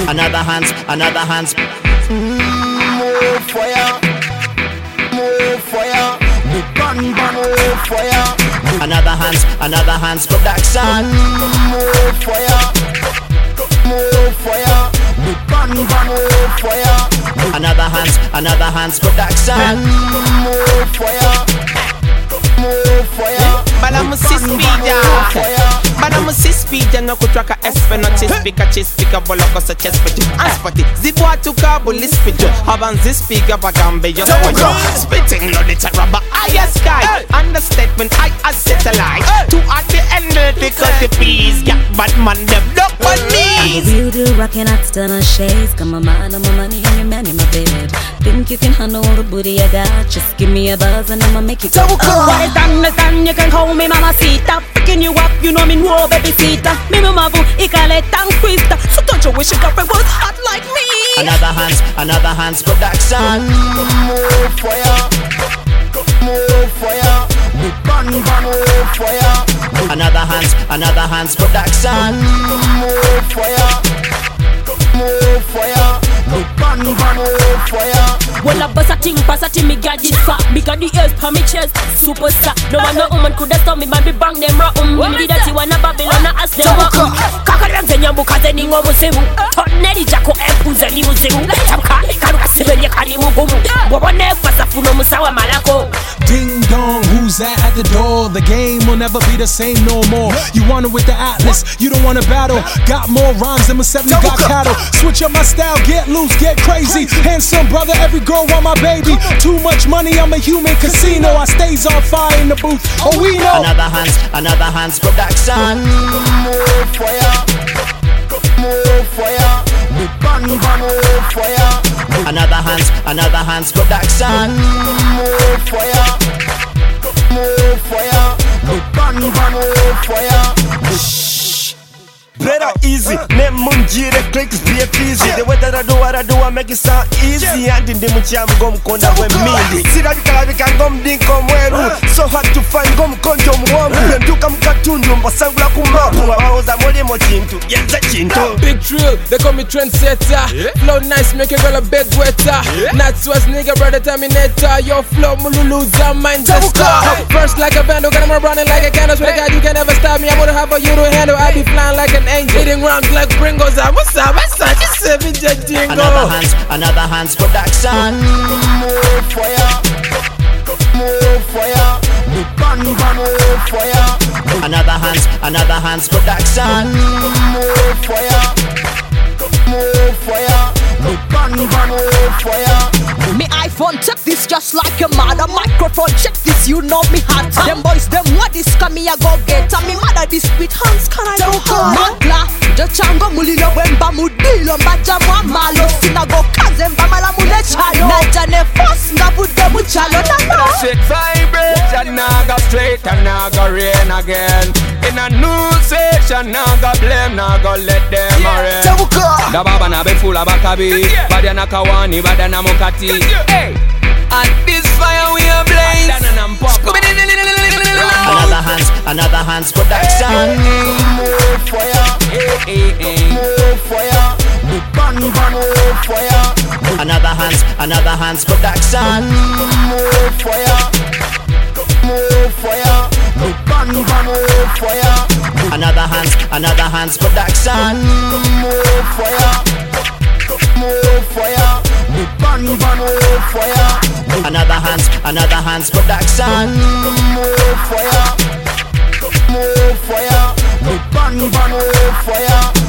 Another hands, another hands. More fire, more fire. The gun, more fire. Another hands production. More fire, more fire. The gun, more fire. Another hands production. More fire, more fire. Balamu sispija, balamu sispija no kutraka espe no chispika chispika boloko so chespeti aspati zibwa tukabu lispija haban zispika bagambe yo spitting loaded rubber I sky understatement I satellite to at the end because the peace yeah but man them look on me you do rockin' out stunner shades got my mind on my money and your man in my bed think you can handle the booty I got just give me a buzz and I'ma make you go what is understand you can call me mamacita picking you up you know me no baby sita me no mavu ikale tan twista so don't you wish your girlfriend was hot like me another hands production. More fire, more fire. The gun, more fire. Another hands production. More fire, more fire. The gun, more fire. well I bust a thing pass a thing me got it fat me got the ears for me chest superstar no man no woman coulda stop me man be bang them ra me that you wanna Babylon ask them kaka ranzenya bukaze ningo musemu toneli jako epuze ni musemu tamka karuka sibenye kali mugumu wabone fasa funo musawa malako ding dong who's that at the door the game will never be the same no more you want it with the Atlas you don't want to battle got more rhymes than my 70 got cattle switch up my style get loose get crazy handsome brother every girl want my baby too much money I'm a human casino I stays on fire in the booth oh we know another hands production. More fire, more fire. The gun, more fire. Another hands production. More fire, more fire. The gun, more fire. Better easy, name munjire clicks be easy. The way that I do, I make it sound easy. And in the mucham gum konda we mindi. Sira bika gum din komweru. So hard to find gum konjo mwamu. Penduka mkatundu mbasangula kumapu. Waoza mole mochintu, yenza chinto. Big drill, they call me trendsetter. Flow nice, make a girl a bed wetter. Not Swiss nigga, brother Terminator. Your flow mululuza Manchester. First like a vandal, got him running like a candle. Swear to God, you can never stop me. I wouldn't have a you to handle. I be flying like an angel. Hitting rhymes like Pringles. What's up? Just 7 jingle. Another hands production. More fire, more fire. The gun, more fire. Another hands production. More fire, more fire. The gun, more fire. me iPhone check this just like a mother microphone check this you know me hot them boys them what this come me a go get and me mother this with hands can I go magla the chango mulilo wemba mudilo mbaja mwamalo sinago kazemba mala mule chalo na jane force nga bude muchalo na shit vibration now go straight and now go rain again in a new session now go blame now go let them arrange da baba na be full of bakabi bada na kawani bada na mokati hey and this fire we are blaze another hands production. More fire, more fire. The gun, more fire. Another hands production. More fire, more fire. The gun, more fire. Another hands production. More fire, more fire. The gun, more fire. Another hands production. More fire, more fire. The gun, more fire.